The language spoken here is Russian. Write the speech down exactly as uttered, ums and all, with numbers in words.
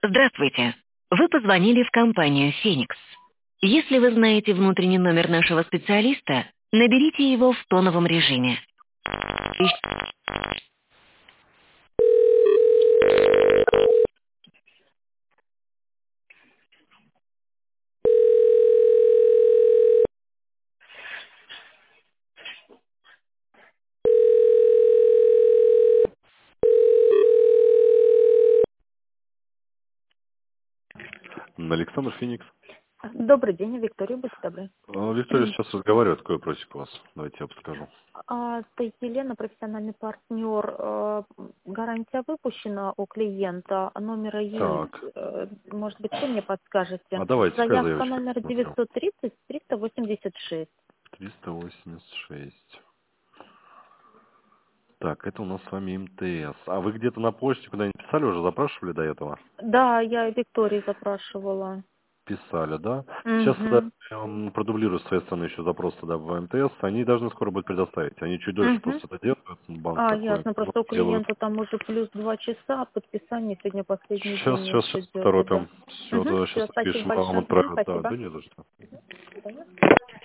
Здравствуйте. Вы позвонили в компанию «Феникс». Если вы знаете внутренний номер нашего специалиста, наберите его в тоновом режиме. Александр Феникс. Добрый день, Виктория, будьте добры. А, Виктория сейчас разговаривает, какой вопросик у вас? Давайте я подскажу. А, это Елена, профессиональный партнер. Э, Гарантия выпущена у клиента, номера есть. Так, Э, Может быть, вы мне подскажете? а давайте, какая Заявка заявочка? номер Смотрю. девятьсот тридцать триста восемьдесят шесть. триста восемьдесят шесть. Так, это у нас с вами МТС. А вы где-то на почте куда-нибудь писали уже, запрашивали до этого? Да, я Виктории запрашивала. Писали, да? Сейчас тогда Угу. я вам продублирую с своей стороны еще запрос туда в МТС. Они должны скоро будут предоставить. Они чуть дольше Угу. просто это делают. Банк А, такой. ясно. Ну, Просто у делают. клиента там уже плюс два часа подписание. Сегодня последний Сейчас, день у сейчас, них сейчас идет, да. поторопим. Все, Угу. тогда Все, сейчас спасибо напишем, а вам большое. Мгм, отправят. Да, спасибо. да не за что.